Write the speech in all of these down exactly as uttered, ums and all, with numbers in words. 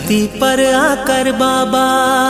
धरती पर आकर बाबा,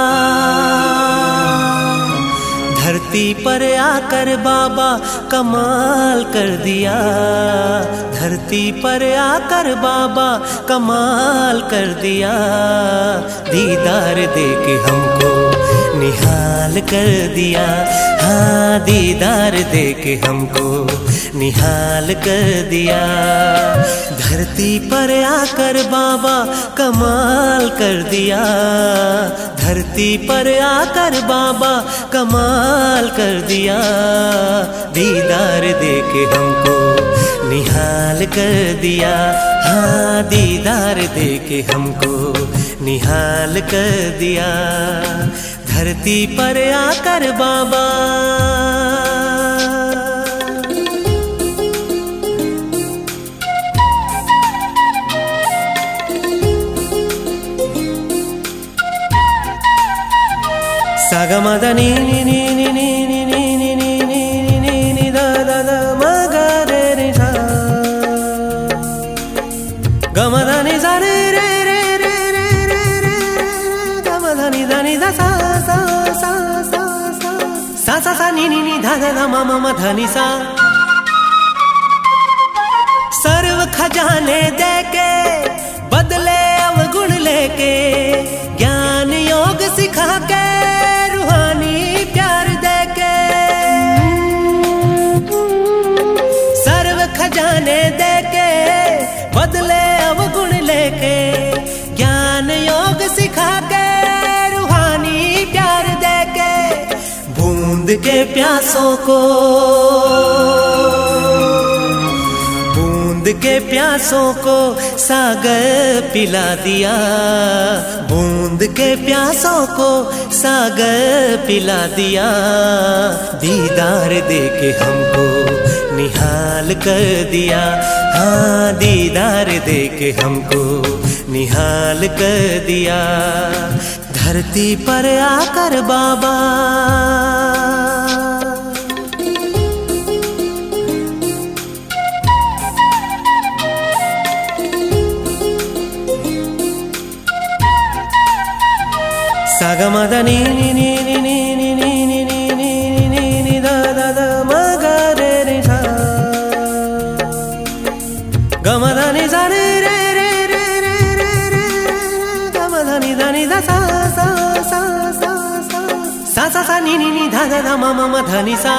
धरती पर आकर बाबा कमाल कर दिया। धरती पर आकर बाबा कमाल कर दिया। दीदार देके हमको निहाल कर दिया। हाँ, दीदार देके हमको निहाल कर दिया। धरती पर आकर बाबा कमाल कर दिया। धरती पर आकर बाबा कमाल कर दिया। दीदार देके हमको निहाल कर दिया। हाँ, दीदार देके हमको निहाल कर दिया। धरती पर आकर बाबा। सागमदनी नी नी नी नी नी नी नी नी नी नी नी दा दा दा मा गा रे रे सा गमदनी सा रे रे रे रे रे रे रे गमदनी दनी दा सा सा सा सा सा सा सा सा नी नी नी धा धा धा मा मा मा धनी सा। सर्व खजाने देके बदले अवगुण लेके, ज्ञान योग सिखा के रूहानी प्यार देके। सर्व खजाने देके बदले अवगुण लेके, ज्ञान योग सिखा के रूहानी प्यार देके। बूंद के प्यासों को, बूंद के प्यासों को सागर पिला दिया। बूंद के प्यासों को सागर पिला दिया। दीदार देके हमको निहाल कर दिया। हाँ, दीदार देके हमको निहाल कर दिया। धरती पर आकर बाबा, सागमदनी नी नी नी नी नी नी नी नी नी नी नी दा दा दा मा गा रे रे सा गमदनी सा रे रे रे रे रे रे रे गमदनी दनी दा सा सा सा सा सा सा सा सा नी नी नी धा धा धा मा मा मा धनी सा।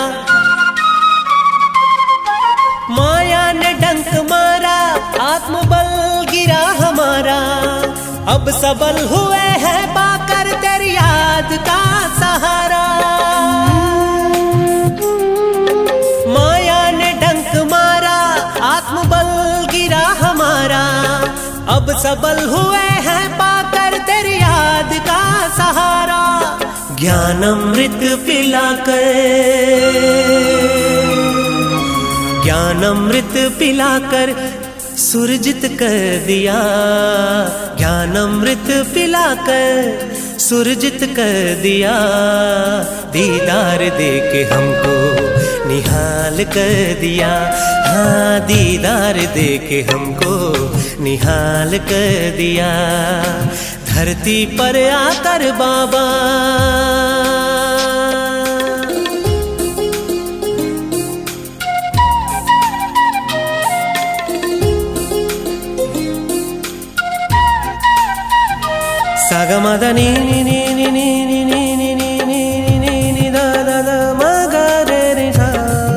माया ने डंक मारा, आत्मबल गिरा हमारा। अब सबल हुए हैं पाकर तेरी याद का सहारा। माया ने डंक मारा, आत्मबल गिरा हमारा। अब सबल हुए हैं पाकर तेरी याद का सहारा। ज्ञानमृत पिलाकर, ज्ञानमृत पिलाकर सुरजित कर दिया। ज्ञानमृत पिलाकर सुरजित कर दिया। दीदार देके हमको निहाल कर दिया। हाँ, दीदार देके हमको निहाल कर दिया। धरती पर आकर बाबा, सागमदनी नी नी नी नी नी नी नी नी नी नी नी दा दा दा मा गा रे रे सा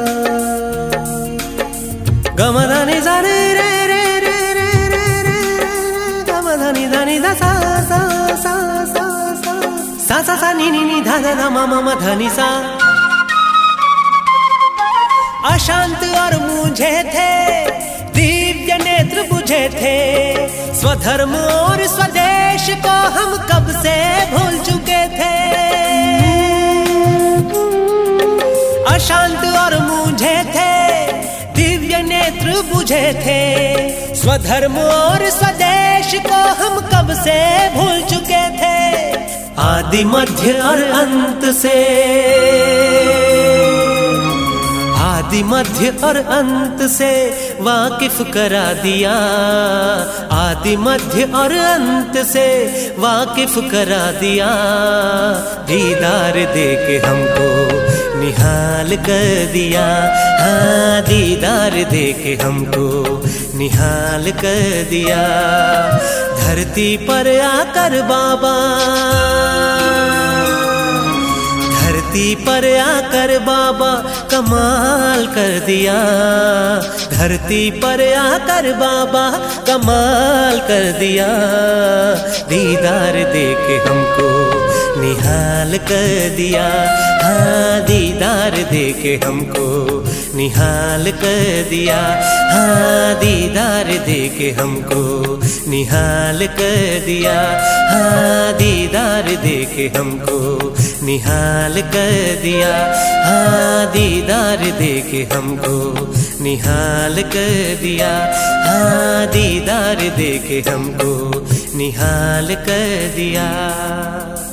गमदनी सा रे रे रे रे रे रे रे गमदनी दनी दा सा सा सा सा सा सा सा सा नी नी नी धा धा धा मा मा मा धनी सा। अशांत और मूझे थे, दिव्य नेत्र बुझे थे। स्वधर्म और स्वदेश को हम कब से भूल चुके थे। अशांत और मूझे थे, दिव्य नेत्र बुझे थे। स्वधर्म और स्वदेश को हम कब से भूल चुके थे। आदि मध्य और अंत से, आदि मध्य और अंत से वाकिफ करा दिया, आदि मध्य और अंत से वाकिफ करा दिया। दीदार दे के हमको निहाल कर दिया, हाँ दीदार दे के हमको निहाल कर दिया। धरती पर आकर बाबा, धरती पर आकर बाबा कमाल कर दिया, धरती पर आकर बाबा कमाल कर दिया। दीदार दे के हमको निहाल कर दिया, हाँ दीदार दे के हमको निहाल कर दिया, हाँ दीदार दे के हमको निहाल कर दिया, हाँ दीदार दे के हमको निहाल कर दिया, हाँ दीदार दे के हमको निहाल कर दिया, हाँ दीदार दे के हमको निहाल कर दिया।